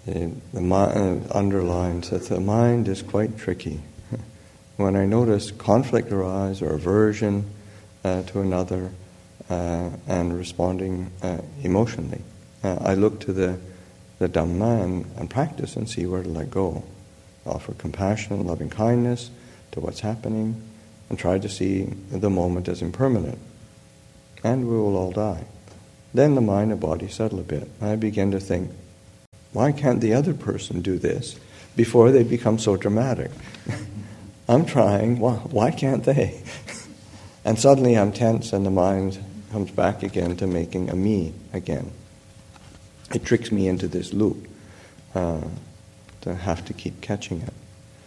underlines that the mind is quite tricky. When I notice conflict arise or aversion to another and responding emotionally, I look to the Dhamma and practice and see where to let go. Offer compassion and loving kindness to what's happening and try to see the moment as impermanent. And we will all die. Then the mind and body settle a bit. I begin to think, why can't the other person do this before they become so dramatic? I'm trying, why can't they? And suddenly I'm tense and the mind comes back again to making a me again. It tricks me into this loop to have to keep catching it.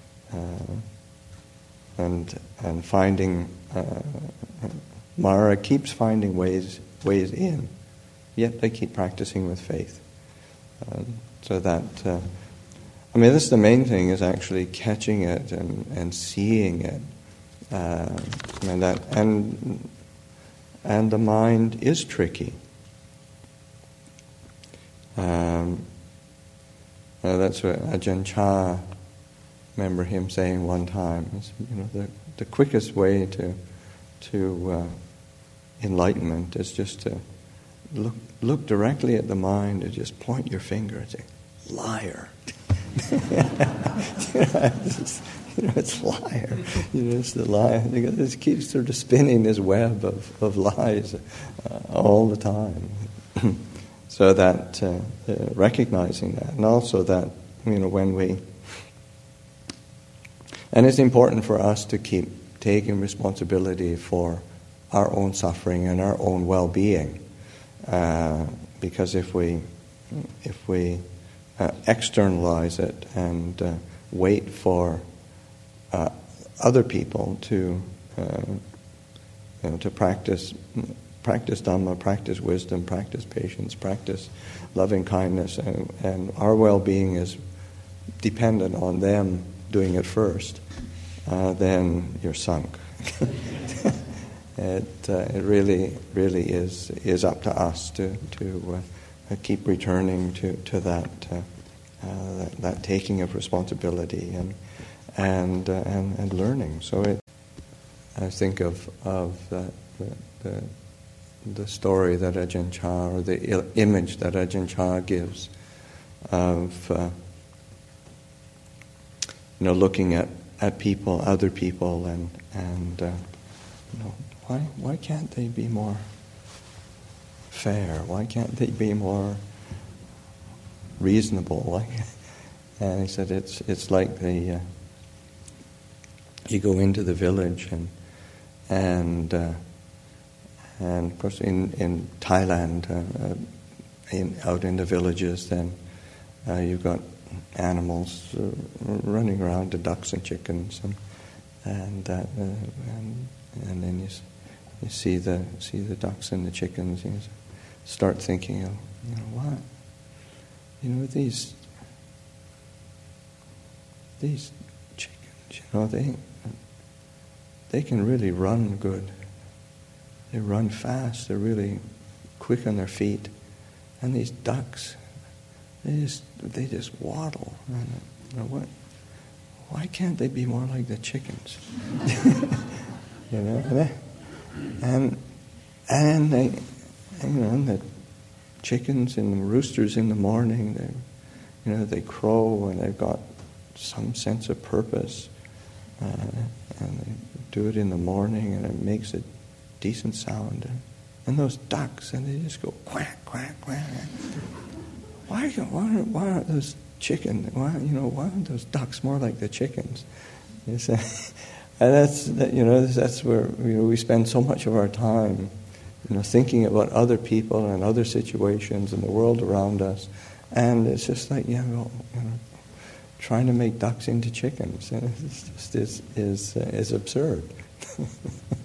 And finding, Mara keeps finding ways in, yet I keep practicing with faith. So that, this is the main thing, is actually catching it and seeing it. And the mind is tricky. That's what Ajahn Chah, remember him saying one time, is, the quickest way to enlightenment is just to look directly at the mind and just point your finger and say, liar. It's liar. It's the lie. This keeps sort of spinning this web of lies all the time. So that recognizing that, and also that when we, and it's important for us to keep taking responsibility for our own suffering and our own well-being, because if we externalize it and wait for other people to practice Dhamma, practice wisdom, practice patience, practice loving kindness, and our well-being is dependent on them doing it first, then you're sunk. It really is up to us to keep returning to that taking of responsibility and learning. So I think of the story that Ajahn Chah, or the image that Ajahn Chah gives of looking at people, other people, and why can't they be more fair? Why can't they be more reasonable? And he said it's like you go into the village and of course in Thailand, out in the villages, then you've got animals running around, the ducks and chickens, and then you see the ducks and the chickens. You start thinking, what? These chickens, they can really run good. They run fast. They're really quick on their feet. And these ducks, they just waddle. What? Why can't they be more like the chickens? And the chickens and the roosters in the morning, they crow and they've got some sense of purpose, and they do it in the morning and it makes a decent sound. And those ducks, and they just go quack, quack, quack. Why aren't those chickens? Why aren't those ducks more like the chickens? And that's where we spend so much of our time, thinking about other people and other situations and the world around us, and it's just like trying to make ducks into chickens, and it's just is absurd.